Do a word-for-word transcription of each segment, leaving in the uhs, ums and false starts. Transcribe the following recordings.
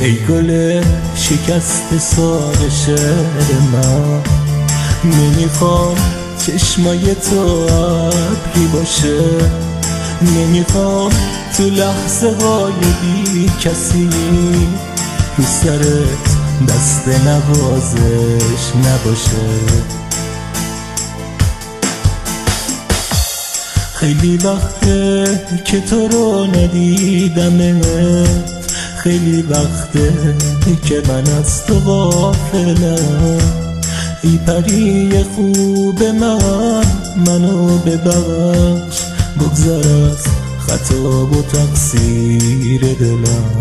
ای گل شکست ساق شعر من، نمیخوام چشمای تو ابری باشه، نمیخوام تو لحظه های بی کسی رو سرت دست نوازش نباشه. خیلی وقته که تو رو ندیدمت، خیلی وقته که من از تو غافلم. ای پری خوب من، منو ببخش، بگذر از خطا و تقصیر دلم.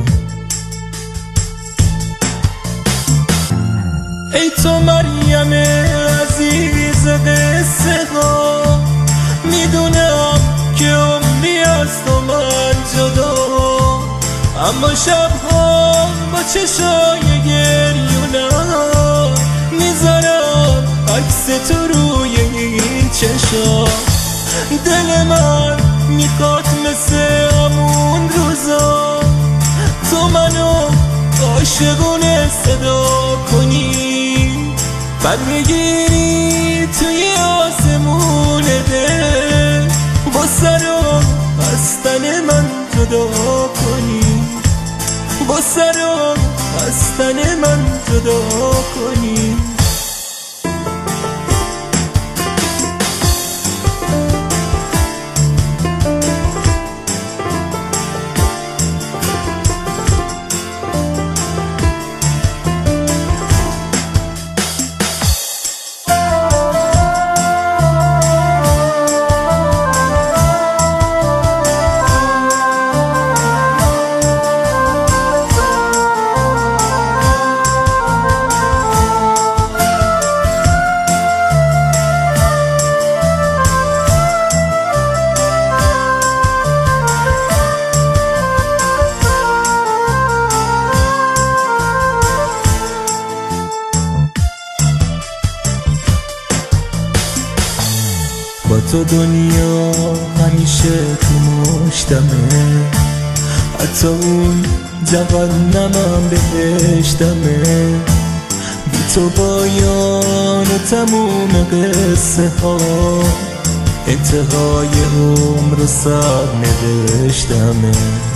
ای تو مریم عزیز قصه ها، میدونم که عمری از تو من جدا، اما شبها با چشای گریونم میذارم عکس تو روی این چشا. دل من میخواد مثل همون روزا تو منو عاشقونه صدا کنی، برمیگیری توی آسمون دل، با سر و بستن من جدا کنی، با سر و بستن من جدا کنی. با تو دنیا همیشه تو مشتمه، حتی اون جهنمم بهشتمه. بی تو پایان تموم قصه ها، انتهای عمر و سر نوشتمه.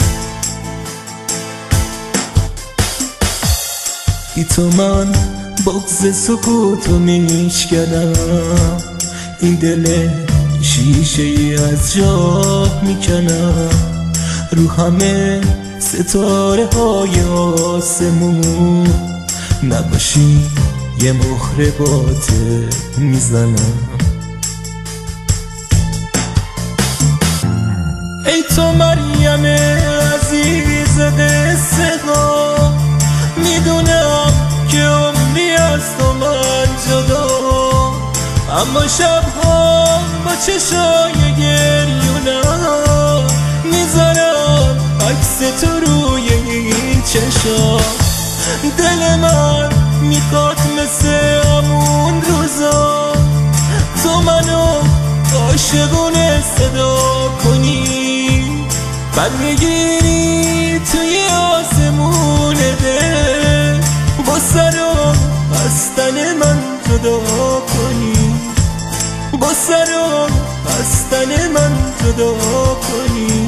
بی تو من بغض سکوتو میشکنم، این دل شیشه ای از جا میکنم، رو همه ستاره های آسمون نباشی یه مهر باطل میزنم. ای تو مریم عزیز قصه ها، میدونم که عمری از تو من جدا، اما شبها با چشای گریونم میذارم عکس تو روی این چشا. دل من میخواد مثل همون روزا تو منو عاشقونه صدا کنی، برمیگیری توی آسمون دل، با سر و بستن من جدا کنی، با سر و بستن من جدا کنی.